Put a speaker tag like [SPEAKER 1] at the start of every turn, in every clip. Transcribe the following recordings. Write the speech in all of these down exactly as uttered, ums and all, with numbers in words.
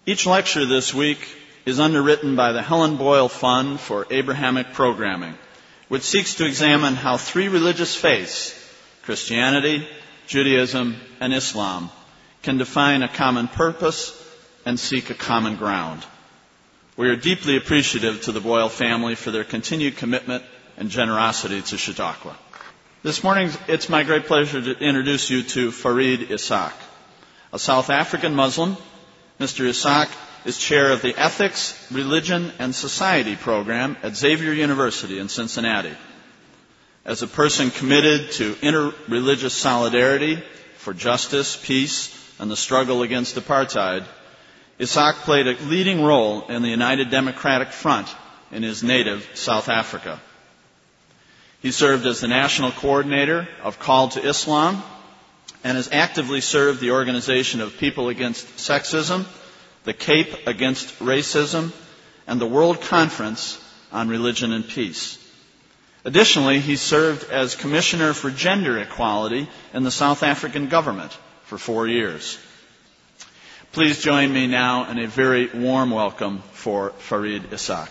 [SPEAKER 1] Each lecture this week is underwritten by the Helen Boyle Fund for Abrahamic Programming, which seeks to examine how three religious faiths, Christianity, Judaism, and Islam, can define a common purpose and seek a common ground. We are deeply appreciative to the Boyle family for their continued commitment and generosity to Chautauqua. This morning, it's my great pleasure to introduce you to Farid Issac, a South African Muslim. Mister Issac is chair of the Ethics, Religion, and Society program at Xavier University in Cincinnati. As a person committed to interreligious solidarity for justice, peace, and the struggle against apartheid, Issac played a leading role in the United Democratic Front in his native South Africa. He served as the national coordinator of Call to Islam and has actively served the Organization of People Against Sexism, the Cape Against Racism, and the World Conference on Religion and Peace. Additionally, he served as Commissioner for Gender Equality in the South African government for four years. Please join me now in a very warm welcome for Farid Issac.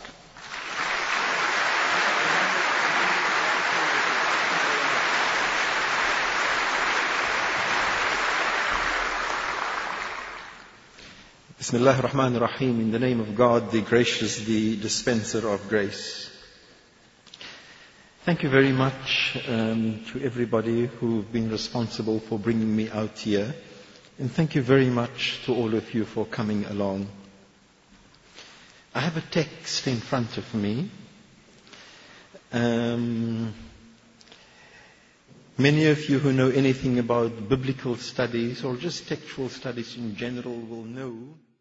[SPEAKER 2] Bismillah ar-Rahman ar-Rahim. In the name of God, the gracious, the dispenser of grace. Thank you very much um, to everybody who've been responsible for bringing me out here. And thank you very much to all of you for coming along. I have a text in front of me. Um, many of you who know anything about biblical studies or just textual studies in general will know